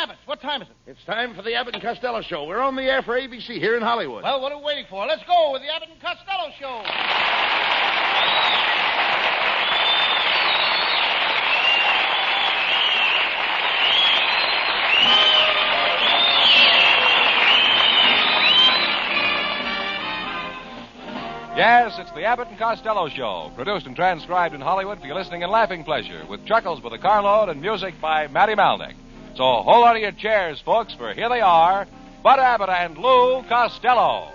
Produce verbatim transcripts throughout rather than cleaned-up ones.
Abbott, what time is it? It's time for the Abbott and Costello Show. We're on the air for A B C here in Hollywood. Well, what are we waiting for? Let's go with the Abbott and Costello Show. Yes, it's the Abbott and Costello Show, produced and transcribed in Hollywood for your listening and laughing pleasure, with chuckles with a carload and music by Matty Malnick. So hold on to your chairs, folks, for here they are, Bud Abbott and Lou Costello.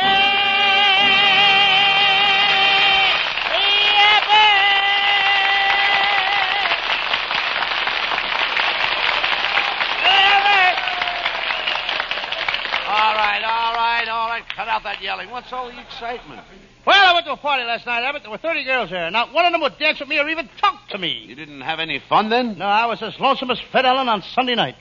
All right, all right, all right. Cut out that yelling. What's all the excitement? Well, I went to a party last night, Abbott. There were thirty girls there. Not one of them would dance with me or even talk to me. You didn't have any fun then? No, I was as lonesome as Fred Allen on Sunday night.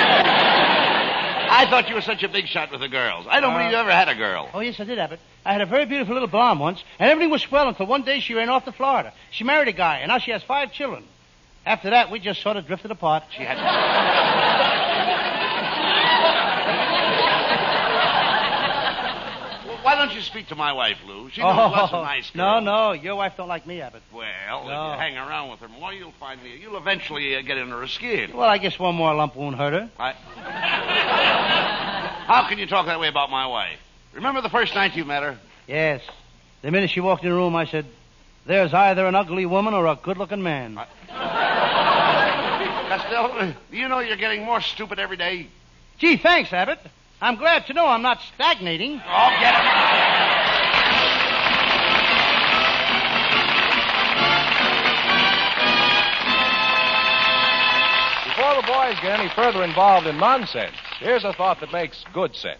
I thought you were such a big shot with the girls. I don't Uh, believe you ever had a girl. Oh, yes, I did, Abbott. I had a very beautiful little blonde once, and everything was swell until one day she ran off to Florida. She married a guy, and now she has five children. After that, we just sort of drifted apart. She had... Well, why don't you speak to my wife, Lou? She knows lots of nice No, girls. no, your wife don't like me, Abbott. Well, No. if you hang around with her more, you'll find me. You'll eventually uh, get under her skin. Well, I guess one more lump won't hurt her. I... How can you talk that way about my wife? Remember the first night you met her? Yes. The minute she walked in the room, I said, there's either an ugly woman or a good-looking man. I... Costello, do you know you're getting more stupid every day? Gee, thanks, Abbott. I'm glad to know I'm not stagnating. Oh, get it. Before the boys get any further involved in nonsense, here's a thought that makes good sense.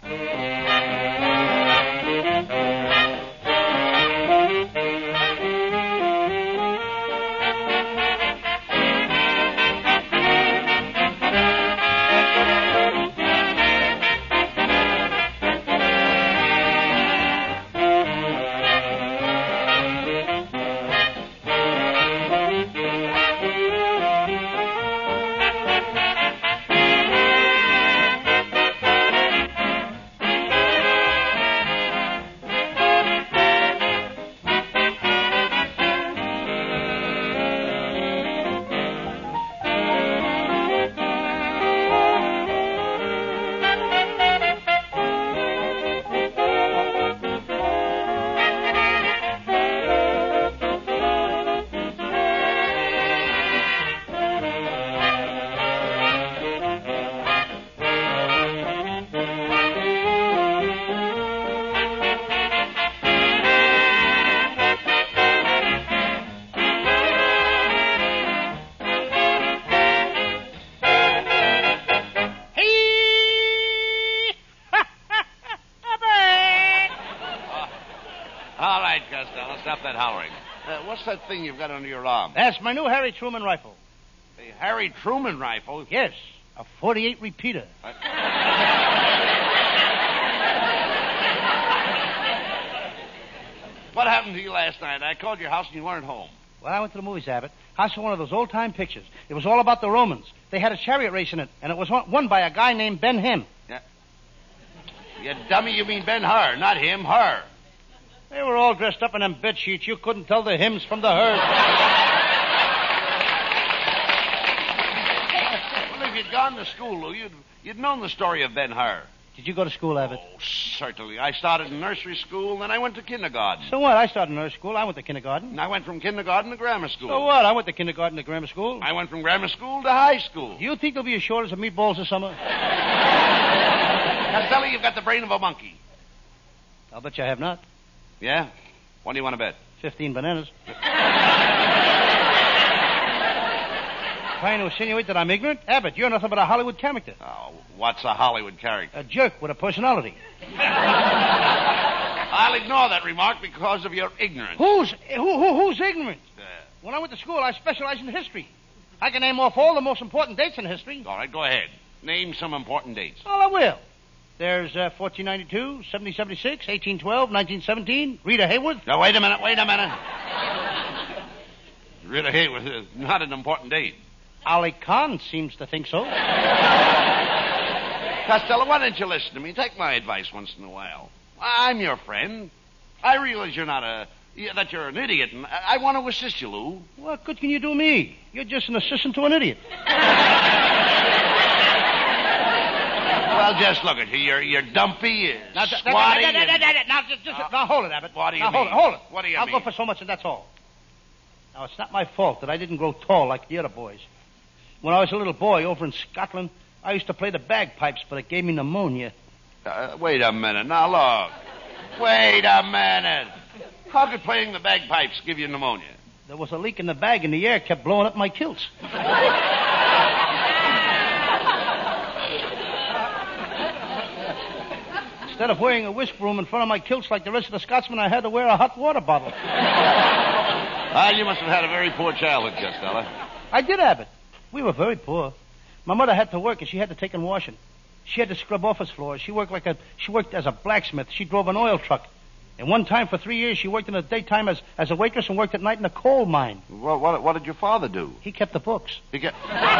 All right, Costello, stop that hollering. Uh, what's that thing you've got under your arm? That's my new Harry Truman rifle. The Harry Truman rifle? Yes, a forty-eight repeater. Uh, What happened to you last night? I called your house and you weren't home. Well, I went to the movies, Abbott. I saw one of those old-time pictures. It was all about the Romans. They had a chariot race in it, and it was won won by a guy named Ben Him. Yeah. You dummy, you mean Ben Hur, not him, her. They were all dressed up in them bed sheets. You couldn't tell the hymns from the herd. Well, if you'd gone to school, Lou, you'd, you'd known the story of Ben Hur. Did you go to school, Abbott? Oh, certainly. I started in nursery school, then I went to kindergarten. So what? I started in nursery school. I went to kindergarten. And I went from kindergarten to grammar school. So what? I went to kindergarten to grammar school. I went from grammar school to high school. Do you think there'll be a shortage of meatballs this summer? Costello, you've got the brain of a monkey. I'll bet you I have not. Yeah? What do you want to bet? Fifteen bananas. Trying to insinuate that I'm ignorant? Abbott, you're nothing but a Hollywood character. Oh, what's a Hollywood character? A jerk with a personality. I'll ignore that remark because of your ignorance. Who's who, who who's ignorant? Uh, When I went to school, I specialized in history. I can name off all the most important dates in history. all right, go ahead. Name some important dates. Well, I will. There's uh, fourteen ninety-two, seventeen seventy-six, eighteen twelve, nineteen seventeen, Rita Hayworth. Now, wait a minute, wait a minute. Rita Hayworth is not an important date. Ali Khan seems to think so. Costello, why don't you listen to me? Take my advice once in a while. I'm your friend. I realize you're not a... that you're an idiot, and I, I want to assist you, Lou. What good can you do me? You're just an assistant to an idiot. Well, just look at you. You're, you're dumpy, now, squatty... Now, now, now, now, now, just, just, uh, now, hold it, Abbott. What do you now, mean? hold it, hold it. What do you I'll mean? go for so much, and that's all. Now, it's not my fault that I didn't grow tall like the other boys. When I was a little boy over in Scotland, I used to play the bagpipes, but it gave me pneumonia. Uh, wait a minute. Now, look. Wait a minute. How could playing the bagpipes give you pneumonia? There was a leak in the bag, and the air kept blowing up my kilts. Instead of wearing a whisk broom in front of my kilts like the rest of the Scotsmen, I had to wear a hot water bottle. Ah, you must have had a very poor childhood, Costello. I did, Abbott. We were very poor. My mother had to work, and she had to take in washing. She had to scrub office floors. She worked like a she worked as a blacksmith. She drove an oil truck. And one time for three years, she worked in the daytime as, as a waitress and worked at night in a coal mine. Well, what, what did your father do? He kept the books. He kept...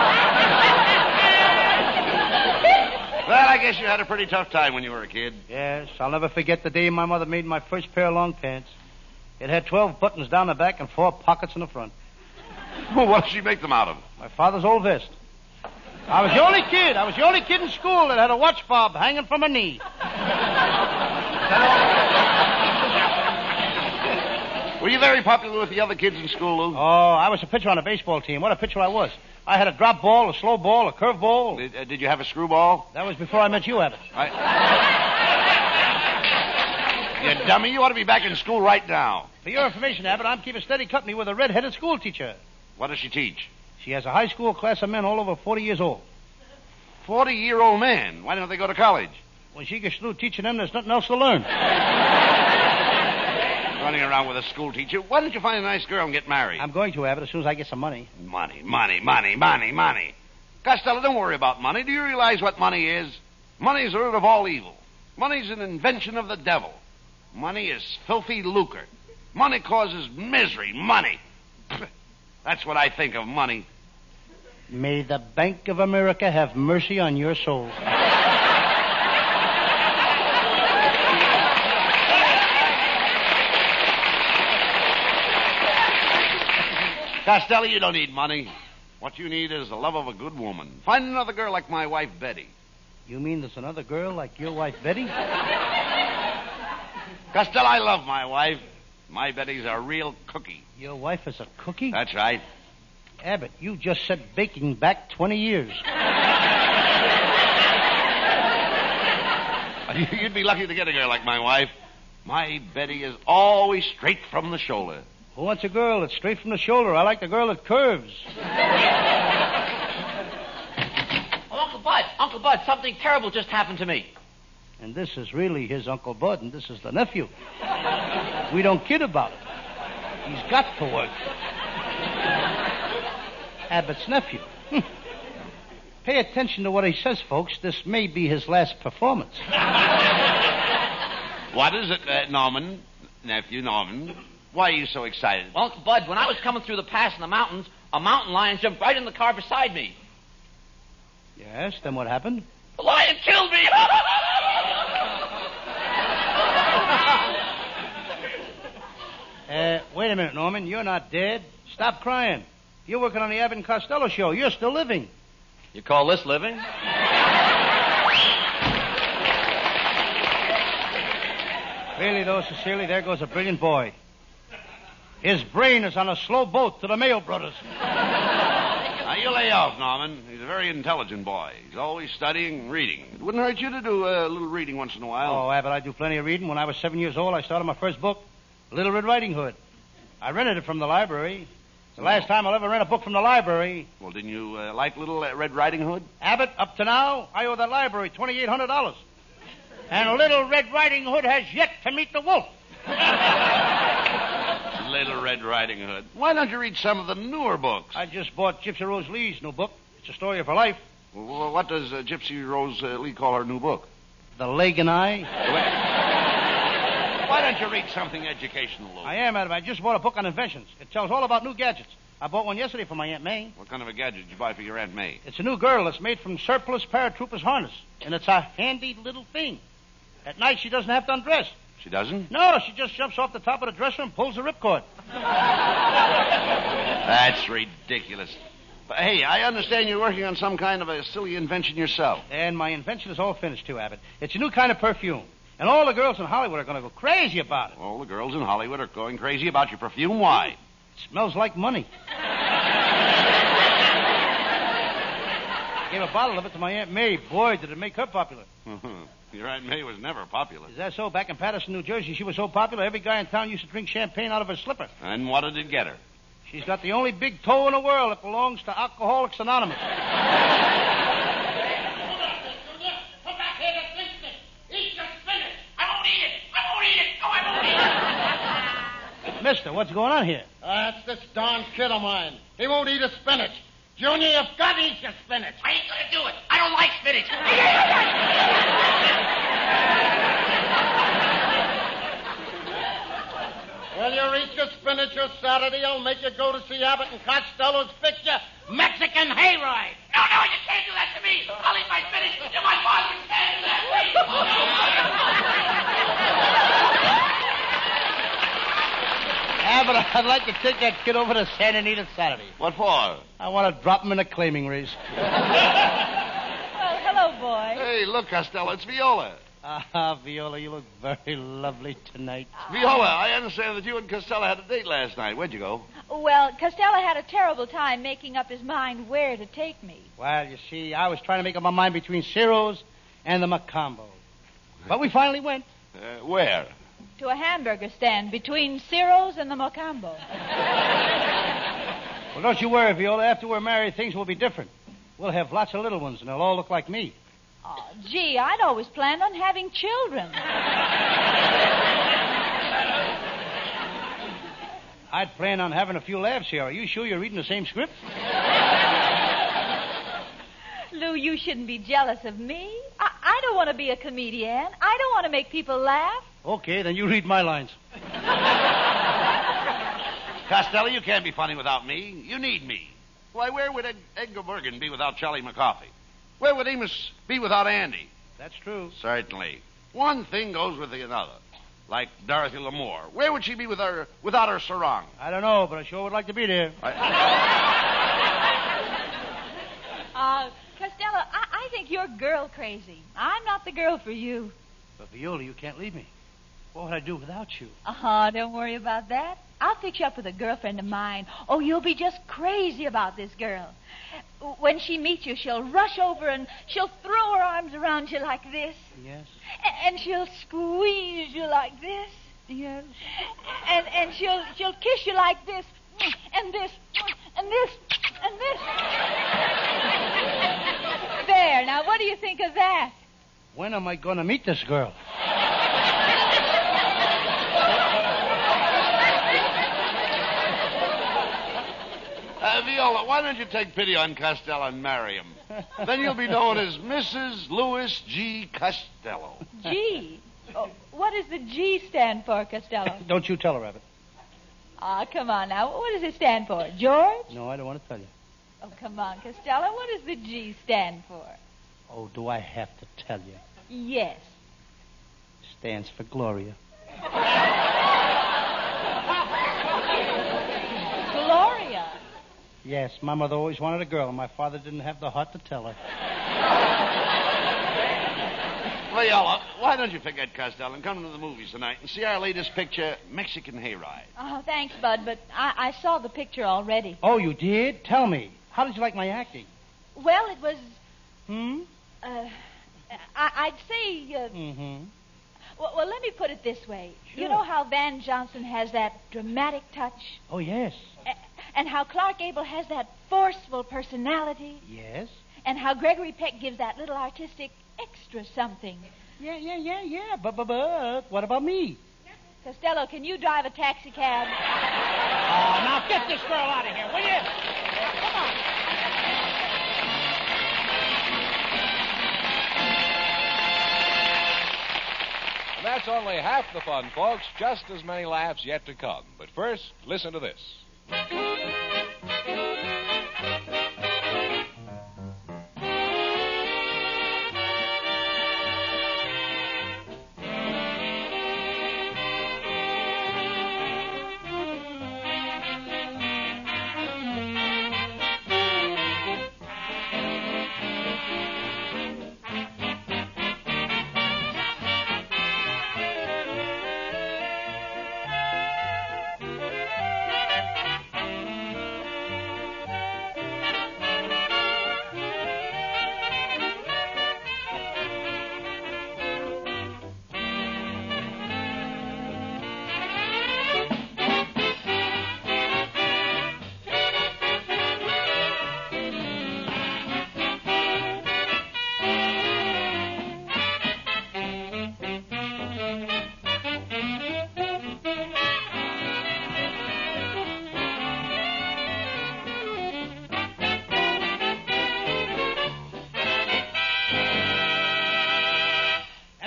Well, I guess you had a pretty tough time when you were a kid. Yes, I'll never forget the day my mother made my first pair of long pants. It had twelve buttons down the back and four pockets in the front. What did she make them out of? My father's old vest. I was the only kid. I was the only kid in school that had a watch fob hanging from a knee. Were you very popular with the other kids in school, Lou? Oh, I was a pitcher on a baseball team. What a pitcher I was. I had a drop ball, a slow ball, a curve ball. Did, uh, did you have a screwball? That was before I met you, Abbott. I... You dummy, you ought to be back in school right now. For your information, Abbott, I'm keeping steady company with a red-headed school teacher. What does she teach? She has a high school class of men all over forty years old. Forty-year-old man. Why don't they go to college? When she gets through teaching them, there's nothing else to learn. Running around with a school teacher. Why don't you find a nice girl and get married? I'm going to, Abbott, as soon as I get some money. Money, money, money, money, money. Costello, don't worry about money. Do you realize what money is? Money is the root of all evil. Money is an invention of the devil. Money is filthy lucre. Money causes misery. Money. That's what I think of money. May the Bank of America have mercy on your soul. Costello, you don't need money. What you need is the love of a good woman. Find another girl like my wife, Betty. You mean there's another girl like your wife, Betty? Costello, I love my wife. My Betty's a real cookie. Your wife is a cookie? That's right. Abbott, you just set baking back twenty years. You'd be lucky to get a girl like my wife. My Betty is always straight from the shoulder. Who wants a girl that's straight from the shoulder? I like the girl that curves. Oh, Uncle Bud, Uncle Bud, something terrible just happened to me. And this is really his Uncle Bud, and this is the nephew. We don't kid about it. He's got to work. Abbott's nephew. Hm. Pay attention to what he says, folks. This may be his last performance. What is it, uh, Norman? Nephew Norman? Why are you so excited? Well, Uncle Bud, when I was coming through the pass in the mountains, a mountain lion jumped right in the car beside me. Yes, then what happened? The lion killed me! uh, wait a minute, Norman. You're not dead. Stop crying. You're working on the Abbott and Costello show. You're still living. You call this living? Really, though, Cecilia, there goes a brilliant boy. His brain is on a slow boat to the Mayo Brothers. Now, you lay off, Norman. He's a very intelligent boy. He's always studying and reading. It wouldn't hurt you to do a little reading once in a while. Oh, Abbott, I do plenty of reading. When I was seven years old, I started my first book, Little Red Riding Hood. I rented it from the library. It's the last time I'll ever rent a book from the library. Well, didn't you uh, like Little uh, Red Riding Hood? Abbott, up to now, I owe that library twenty-eight hundred dollars. And Little Red Riding Hood has yet to meet the wolf. Little Red Riding Hood. Why don't you read some of the newer books? I just bought Gypsy Rose Lee's new book. It's a story of her life. Well, what does uh, Gypsy Rose uh, Lee call her new book? The Leg and I. Why don't you read something educational, Lou? I am, Adam. I just bought a book on inventions. It tells all about new gadgets. I bought one yesterday for my Aunt May. What kind of a gadget did you buy for your Aunt May? It's a new girdle that's made from surplus paratroopers harness, and it's a handy little thing. At night, she doesn't have to undress. She doesn't? No, she just jumps off the top of the dresser and pulls the ripcord. That's ridiculous. But, hey, I understand you're working on some kind of a silly invention yourself. And my invention is all finished, too, Abbott. It's a new kind of perfume. And all the girls in Hollywood are going to go crazy about it. All the girls in Hollywood are going crazy about your perfume. Why? It smells like money. I gave a bottle of it to my Aunt May. Boy, did it make her popular. Your Aunt May was never popular. Is that so? Back in Patterson, New Jersey, she was so popular, every guy in town used to drink champagne out of her slipper. And what did it get her? She's got the only big toe in the world that belongs to Alcoholics Anonymous. Come back here this instant. Eat your spinach. I won't eat it. I won't eat it. No, I won't eat it. Mister, what's going on here? Uh, that's this darn kid of mine. He won't eat his spinach. Junior, you've got to eat your spinach. I ain't gonna do it. I don't like spinach. Well, you eat your spinach or Saturday, I'll make you go to see Abbott and Costello's picture, Mexican Hayride. No, no, you can't do that to me. I'll eat my spinach. You're my boss. You can't do that to me. Abbott, I'd like to take that kid over to Santa Anita Saturday. What for? I want to drop him in a claiming race. Well, hello, boy. Hey, look, Costello, it's Viola. Ah, Viola, you look very lovely tonight. Viola, I understand that you and Costello had a date last night. Where'd you go? Well, Costello had a terrible time making up his mind where to take me. Well, you see, I was trying to make up my mind between Ciro's and the Macombo. But we finally went. Uh, where? To a hamburger stand between Ciro's and the Mocambo. Well, don't you worry, Viola. After we're married, things will be different. We'll have lots of little ones, and they'll all look like me. Oh, gee, I'd always planned on having children. I'd plan on having a few laughs here. Are you sure you're reading the same script? Lou, you shouldn't be jealous of me. I, I don't want to be a comedian. I don't want to make people laugh. Okay, then you read my lines. Costello, you can't be funny without me. You need me. Why, where would Ed- Edgar Bergen be without Charlie McCarthy? Where would Amos be without Andy? That's true. Certainly. One thing goes with the another. Like Dorothy Lamour. Where would she be with her, without her sarong? I don't know, but I sure would like to be there. I... Uh, Costello, I, I think you're girl crazy. I'm not the girl for you. But, Viola, you can't leave me. What would I do without you? Uh-huh, don't worry about that. I'll fix you up with a girlfriend of mine. Oh, you'll be just crazy about this girl. When she meets you, she'll rush over and she'll throw her arms around you like this. Yes. A- And she'll squeeze you like this. Yes. And and she'll she'll kiss you like this. And this. And this. And this. There, now what do you think of that? When am I going to meet this girl? Uh, Viola, why don't you take pity on Costello and marry him? Then you'll be known as Missus Louis G. Costello. G. Oh, what does the G stand for, Costello? Don't you tell her, Abbott. Ah, come on now. What does it stand for? George? No, I don't want to tell you. Oh, come on, Costello. What does the G stand for? Oh, do I have to tell you? Yes. Stands for Gloria. Gloria. Yes, my mother always wanted a girl, and my father didn't have the heart to tell her. Viola, why don't you forget Costello and come to the movies tonight and see our latest picture, Mexican Hayride? Oh, thanks, Bud, but I, I saw the picture already. Oh, you did? Tell me. How did you like my acting? Well, it was, Hmm? uh, I, I'd say, uh, Mm-hmm. well, well, let me put it this way. Sure. You know how Van Johnson has that dramatic touch? Oh, yes. A- and how Clark Gable has that forceful personality? Yes? And how Gregory Peck gives that little artistic extra something? Yeah, yeah, yeah, yeah. But, but, but, what about me? Costello, can you drive a taxi cab? Oh, now get this girl out of here, will you? Come on. And that's only half the fun, folks. Just as many laughs yet to come. But first, listen to this.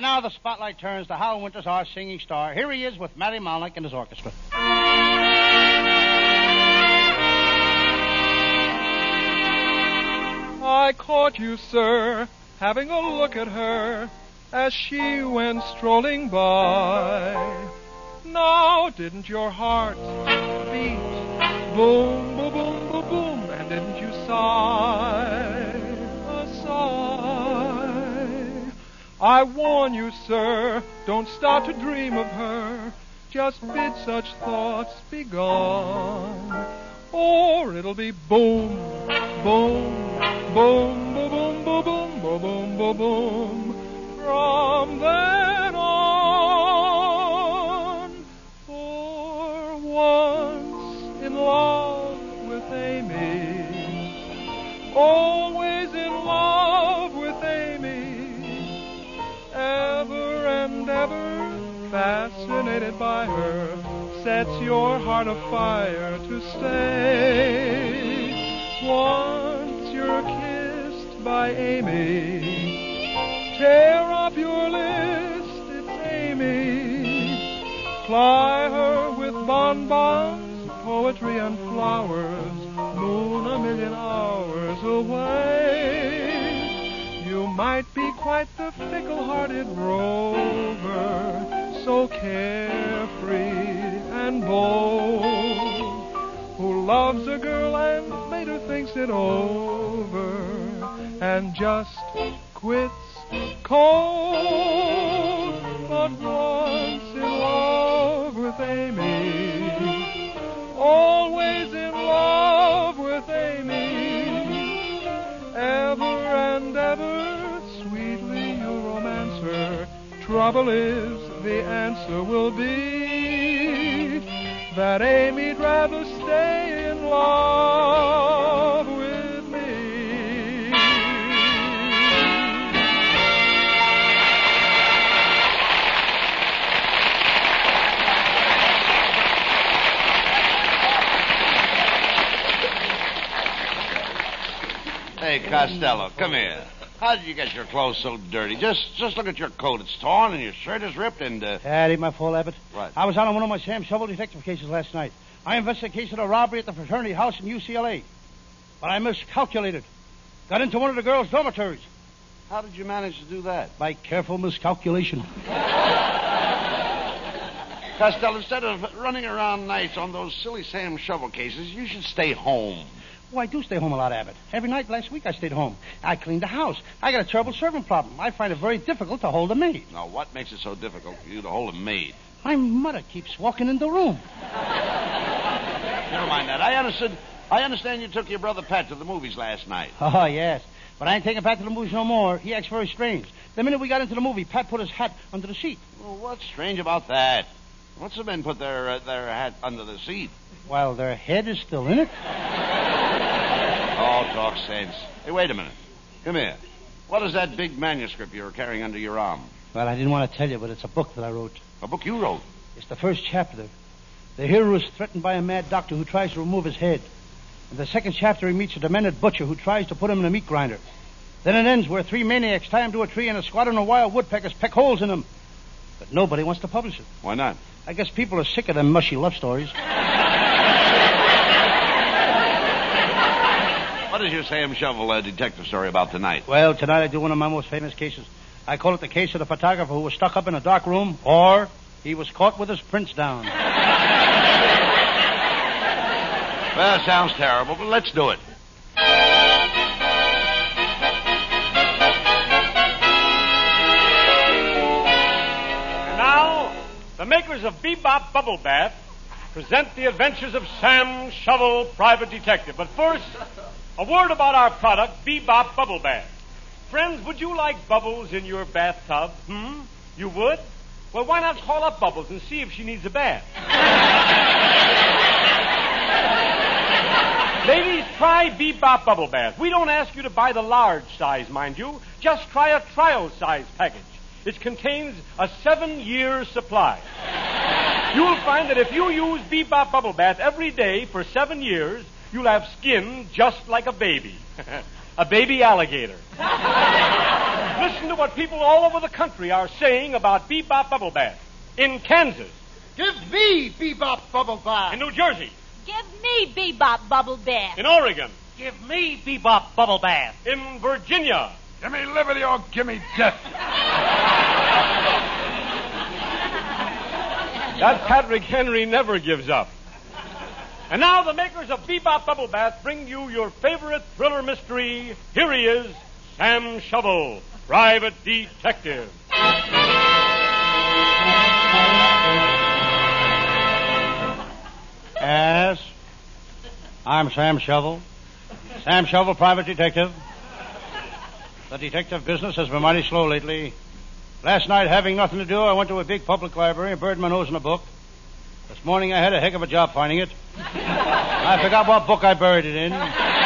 now the spotlight turns to Hal Winters, our singing star. Here he is with Matty Malnick and his orchestra. I caught you, sir, having a look at her as she went strolling by. Now, didn't your heart beat boom, boom, boom, boom, boom, and didn't you sigh a sigh? I warn you, sir, don't start to dream of her. Just bid such thoughts be gone, or it'll be boom, boom, boom, boom, boom, boom, boom, boom, boom, boom, boom. From then on, for once in love with Amy, always in love with Amy, ever and ever fascinated by her, sets your heart afire to stay. Once you're kissed by Amy, tear up your list, it's Amy. Ply her with bonbons, poetry and flowers, moon a million hours away. You might be quite the fickle-hearted rover, so carefree and bold, who loves a girl and later thinks it over and just quits cold. But once in love with Amy, always in love with Amy, ever and ever sweetly you romance her. Trouble is, the answer will be that Amy'd rather stay in love with me. Hey, Costello, come here. How did you get your clothes so dirty? Just just look at your coat. It's torn and your shirt is ripped and... Uh... That ain't my fault, Abbott. What? I was out on one of my Sam Shovel detective cases last night. I investigated a case of a robbery at the fraternity house in U C L A. But I miscalculated. Got into one of the girls' dormitories. How did you manage to do that? By careful miscalculation. Costello, instead of running around nights on those silly Sam Shovel cases, you should stay home. Oh, I do stay home a lot, Abbott. Every night last week I stayed home. I cleaned the house. I got a terrible servant problem. I find it very difficult to hold a maid. Now, what makes it so difficult for you to hold a maid? My mother keeps walking in the room. Never mind that. I understood. I understand you took your brother Pat to the movies last night. Oh, yes. But I ain't taking Pat to the movies no more. He acts very strange. The minute we got into the movie, Pat put his hat under the seat. Well, what's strange about that? What's the men put their uh, their hat under the seat? While their head is still in it. Oh, talk sense. Hey, wait a minute. Come here. What is that big manuscript you're carrying under your arm? Well, I didn't want to tell you, but it's a book that I wrote. A book you wrote? It's the first chapter. The hero is threatened by a mad doctor who tries to remove his head. In the second chapter, he meets a demented butcher who tries to put him in a meat grinder. Then it ends where three maniacs tie him to a tree and a squadron of wild woodpeckers peck holes in him. But nobody wants to publish it. Why not? I guess people are sick of them mushy love stories. What is your Sam Shovel uh, detective story about tonight? Well, tonight I do one of my most famous cases. I call it the case of the photographer who was stuck up in a dark room, or he was caught with his prints down. Well, it sounds terrible, but let's do it. And now, the makers of Bebop Bubble Bath present the adventures of Sam Shovel, Private Detective. But first, a word about our product, Bebop Bubble Bath. Friends, would you like Bubbles in your bathtub? Hmm? You would? Well, why not call up Bubbles and see if she needs a bath? Ladies, try Bebop Bubble Bath. We don't ask you to buy the large size, mind you. Just try a trial size package. It contains a seven-year supply. You'll find that if you use Bebop Bubble Bath every day for seven years, you'll have skin just like a baby. A baby alligator. Listen to what people all over the country are saying about Bebop Bubble Bath. In Kansas. Give me Bebop Bubble Bath. In New Jersey. Give me Bebop Bubble Bath. In Oregon. Give me Bebop Bubble Bath. In Virginia. Give me liberty or give me death. That Patrick Henry never gives up. And now the makers of Bebop Bubble Bath bring you your favorite thriller mystery. Here he is, Sam Shovel, private detective. Yes. I'm Sam Shovel. Sam Shovel, private detective. The detective business has been mighty slow lately. Last night, having nothing to do, I went to a big public library and buried my nose in a book. This morning, I had a heck of a job finding it. I forgot what book I buried it in.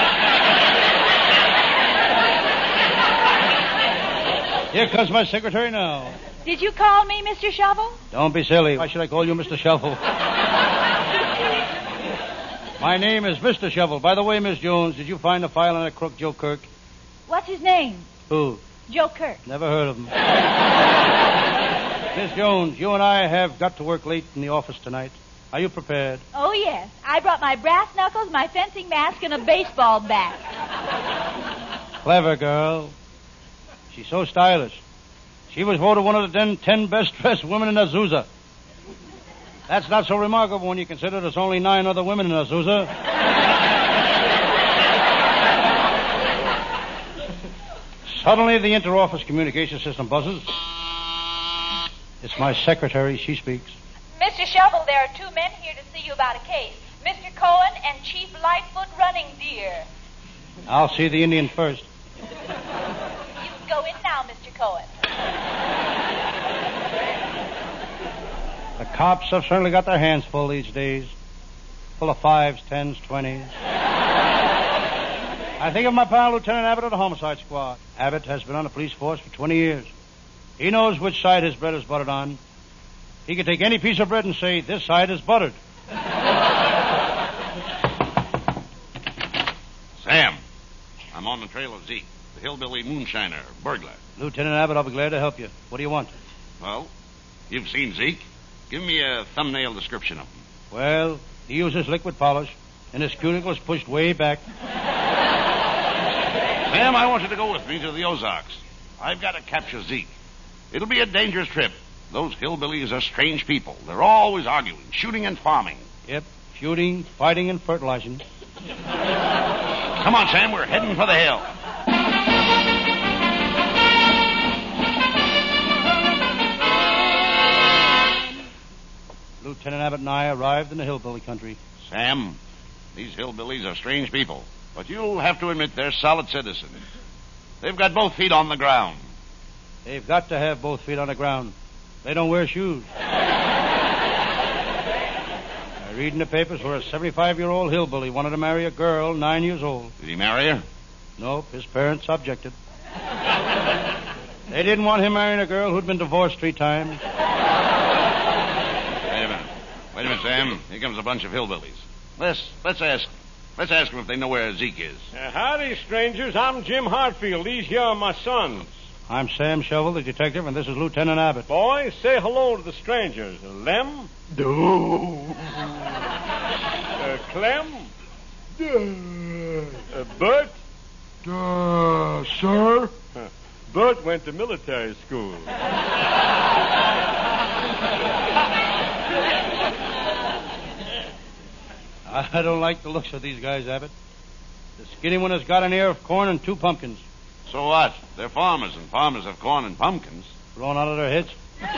Here comes my secretary now. Did you call me Mister Shovel? Don't be silly. Why should I call you Mister Shovel? My name is Mister Shovel. By the way, Miss Jones, did you find the file on that crook Joe Kirk? What's his name? Who? Joe Kirk. Never heard of him. Miss Jones, you and I have got to work late in the office tonight. Are you prepared? Oh, yes. I brought my brass knuckles, my fencing mask, and a baseball bat. Clever girl. She's so stylish. She was voted one of the ten, ten best-dressed women in Azusa. That's not so remarkable when you consider there's only nine other women in Azusa. Suddenly, the inter-office communication system buzzes. It's my secretary. She speaks. Mister Shovel, there are two men here to see you about a case. Mister Cohen and Chief Lightfoot Running Deer. I'll see the Indian first. You can go in now, Mister Cohen. The cops have certainly got their hands full these days. Full of fives, tens, twenties. I think of my pal, Lieutenant Abbott of the Homicide Squad. Abbott has been on the police force for twenty years. He knows which side his bread is buttered on. He can take any piece of bread and say, this side is buttered. Sam, I'm on the trail of Zeke, the hillbilly moonshiner, burglar. Lieutenant Abbott, I'll be glad to help you. What do you want? Well, you've seen Zeke. Give me a thumbnail description of him. Well, he uses liquid polish, and his cuticle is pushed way back. Sam, I want you to go with me to the Ozarks. I've got to capture Zeke. It'll be a dangerous trip. Those hillbillies are strange people. They're always arguing, shooting and farming. Yep, shooting, fighting, and fertilizing. Come on, Sam, we're heading for the hill. Lieutenant Abbott and I arrived in the hillbilly country. Sam, these hillbillies are strange people, but you'll have to admit they're solid citizens. They've got both feet on the ground. They've got to have both feet on the ground. They don't wear shoes. I read in the papers where a seventy-five-year-old hillbilly wanted to marry a girl nine years old. Did he marry her? Nope, his parents objected. They didn't want him marrying a girl who'd been divorced three times. Wait a minute. Wait a minute, Sam. Here comes a bunch of hillbillies. Let's, let's ask Let's ask them if they know where Zeke is. Uh, howdy, strangers. I'm Jim Hartfield. These here are my sons. I'm Sam Shovel, the detective, and this is Lieutenant Abbott. Boys, say hello to the strangers. Uh, Lem? Do. Uh, Clem? Uh, Bert? Uh, sir? Uh, Bert went to military school. I don't like the looks of these guys, Abbott. The skinny one has got an ear of corn and two pumpkins. So what? They're farmers, and farmers have corn and pumpkins. Blown out of their heads?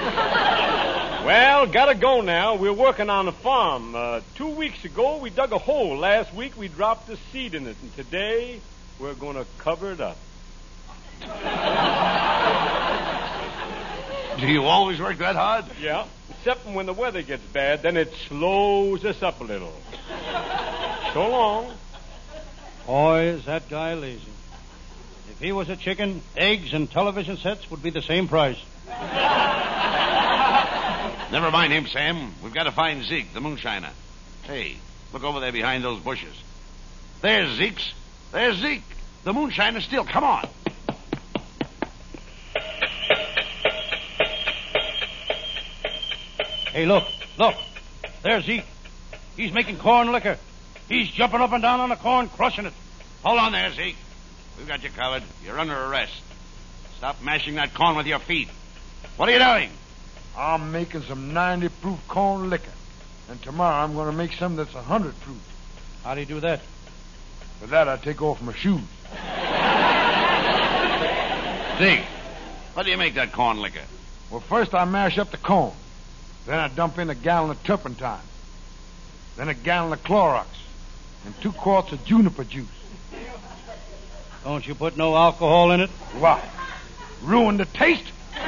Well, gotta go now. We're working on the farm. Uh, two weeks ago, we dug a hole. Last week, we dropped the seed in it. And today, we're going to cover it up. Do you always work that hard? Yeah. Except when the weather gets bad, then it slows us up a little. So long. Boy, is that guy lazy. If he was a chicken, eggs and television sets would be the same price. Never mind him, Sam. We've got to find Zeke, the moonshiner. Hey, look over there behind those bushes. There's Zeke's. There's Zeke. The moonshiner still. Come on. Hey, look, look. There's Zeke. He's making corn liquor. He's jumping up and down on the corn, crushing it. Hold on there, Zeke. We've got you covered. You're under arrest. Stop mashing that corn with your feet. What are you doing? I'm making some ninety proof corn liquor. And tomorrow I'm going to make some that's one hundred proof. How do you do that? For that, I take off my shoes. Zeke, how do you make that corn liquor? Well, first I mash up the corn. Then I dump in a gallon of turpentine. Then a gallon of Clorox. And two quarts of juniper juice. Don't you put no alcohol in it? Why? Ruin the taste?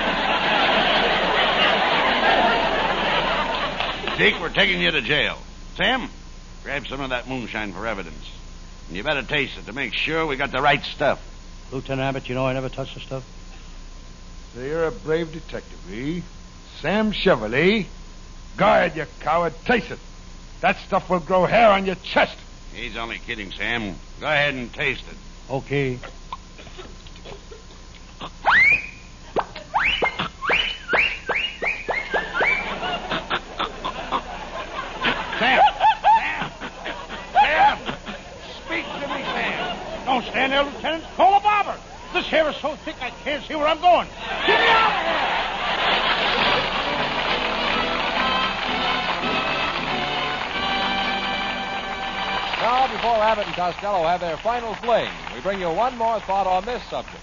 Zeke, we're taking you to jail. Sam, grab some of that moonshine for evidence. And you better taste it to make sure we got the right stuff. Lieutenant Abbott, you know I never touch the stuff. So you're a brave detective, eh? Sam Chevrolet. Go ahead, you coward. Taste it. That stuff will grow hair on your chest. He's only kidding, Sam. Go ahead and taste it. Okay. Sam! Sam! Sam! Speak to me, Sam. Don't stand there, Lieutenant. Call a barber. This hair is so thick I can't see where I'm going. Get me out of here! Now, before Abbott and Costello have their final fling, we bring you one more thought on this subject.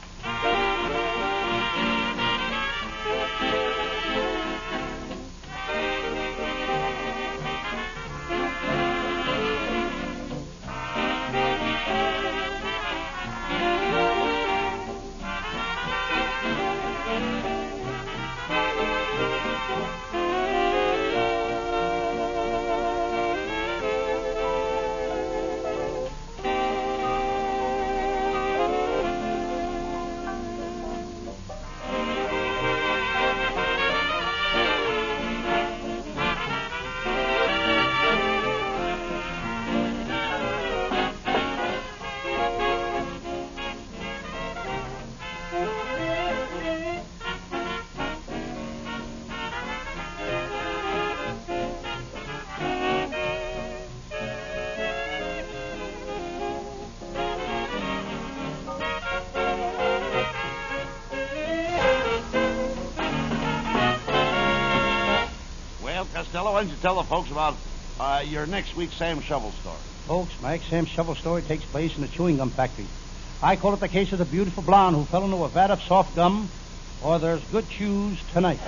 Costello, why don't you tell the folks about uh, your next week's Sam Shovel story? Folks, my next Sam Shovel story takes place in a chewing gum factory. I call it the case of the beautiful blonde who fell into a vat of soft gum, or there's good chews tonight.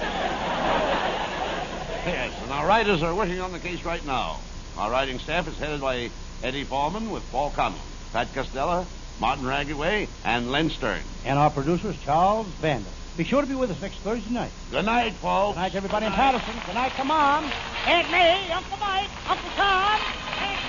Yes, and our writers are working on the case right now. Our writing staff is headed by Eddie Foreman with Paul Conlon, Pat Costello, Martin Raggaway, and Len Stern. And our producer is Charles Vander. Be sure to be with us next Thursday night. Good night, folks. Good night, everybody in Patterson. Good night, come on. Aunt May, Uncle Mike, Uncle Tom, Aunt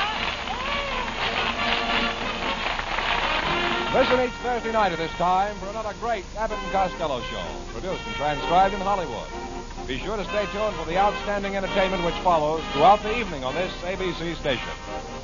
Eva. Listen each Thursday night at this time for another great Abbott and Costello show, produced and transcribed in Hollywood. Be sure to stay tuned for the outstanding entertainment which follows throughout the evening on this A B C station.